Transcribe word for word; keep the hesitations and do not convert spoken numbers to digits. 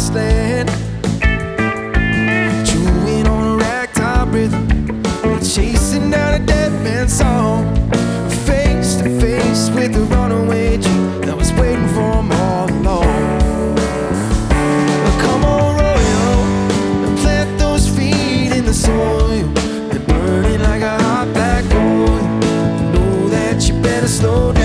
wasteland, chewing on a ragtime rhythm, chasing down a dead man's song, face to face with the runaway dream that was waiting for him all along. Come on, roll, and plant those feet in the soil, they're burning like a hot black oil. Know that you better slow down.